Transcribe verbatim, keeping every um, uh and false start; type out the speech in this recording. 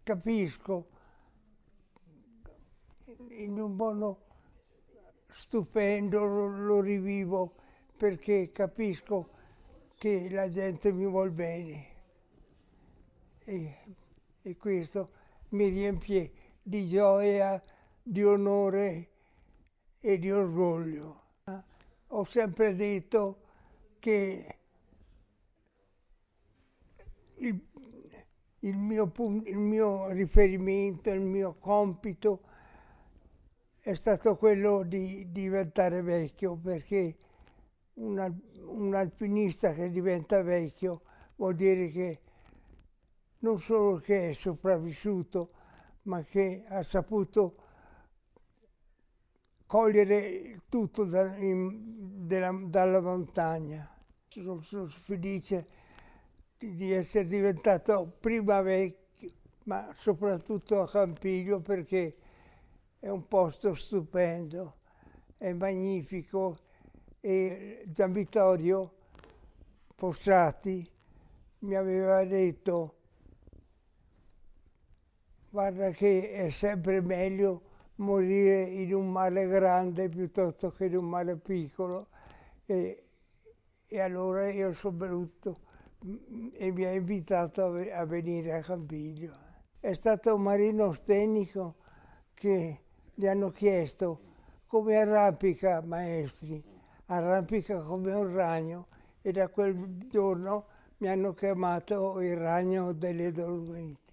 capisco in un modo stupendo, lo, lo rivivo perché capisco che la gente mi vuol bene e, e questo mi riempie di gioia, di onore e di orgoglio. Ho sempre detto che il, il, mio, il mio riferimento, il mio compito è stato quello di diventare vecchio, perché un, un alpinista che diventa vecchio vuol dire che non solo che è sopravvissuto, ma che ha saputo cogliere tutto da, in, della, dalla montagna. Sono, sono felice di, di essere diventato prima vecchio, ma soprattutto a Campiglio, perché è un posto stupendo, è magnifico e Gian Vittorio Fossati mi aveva detto: guarda che è sempre meglio morire in un mare grande piuttosto che in un mare piccolo. E, e allora io sono venuto e mi ha invitato a, a venire a Campiglio. È stato un marino stenico che gli hanno chiesto come arrampica, maestri, arrampica come un ragno, e da quel giorno mi hanno chiamato il ragno delle Dolomiti.